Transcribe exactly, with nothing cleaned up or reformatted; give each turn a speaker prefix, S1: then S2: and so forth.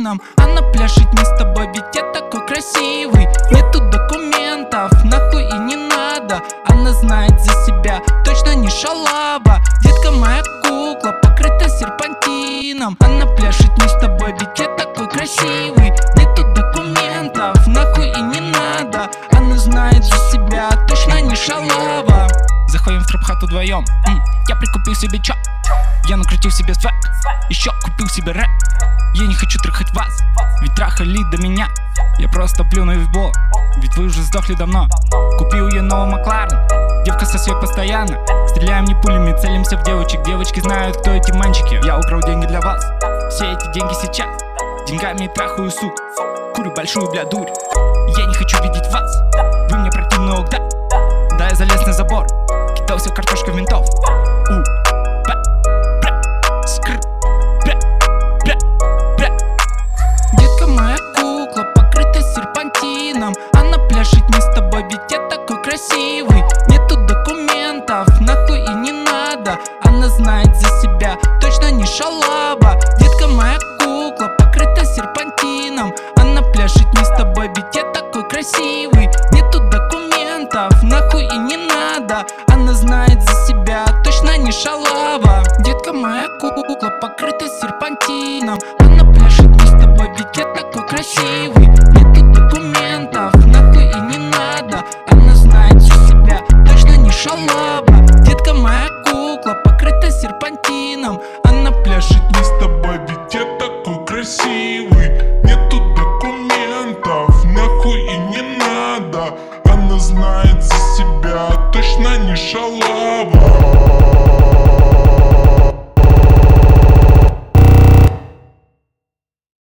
S1: серпантином. Она пляшет не с тобой, ведь я такой красивый. Нету документов, нахуй и не надо. Она знает за себя, точно не шалава. Детка моя кукла, покрыта серпантином. Она пляшет не с тобой, ведь я такой красивый. Нету документов, нахуй и не надо. Она знает за себя, точно не шалава. Заходим в трэп-хату вдвоем. М, Я прикупил себе чё? Я накрутил себе свэк. Еще купил себе рэп. Я не хочу трахать вас, ведь трахали до меня. Я просто плюну в бок, ведь вы уже сдохли давно. Купил я новый Макларен, девка сосёт постоянно. Стреляем не пулями, целимся в девочек. Девочки знают, кто эти мальчики. Я украл деньги для вас, все эти деньги сейчас. Деньгами трахаю сук, курю большую бля дурь. Я не хочу видеть вас, вы мне противны, ок, да. Да, я залез на забор, кидался картошкой в ментов. У, бля, бля, скр, бля, бля, бля. Детка моя кукла, покрыта серпантином. Она пляшет не с тобой, ведь я такой красивый. Нету документов, нахуй и не надо. Она знает за себя, точно не шалава. Детка моя кукла, покрыта серпантином. Она пляшет не с тобой, ведь я такой красивый. Нету документов, нахуй и не надо. Она знает за себя, точно не шалава. Детка моя кукла, покрыта серпантином. Она пляшет не с тобой, ведь я такой красивый. Нету документов, нахуй и не надо. Она знает за себя, точно не шалава. Детка моя кукла, покрыта серпантином. Она пляшет не с тобой, ведь я такой красивый. Нету документов, нахуй и не надо. Она знает за себя, точно не шалава.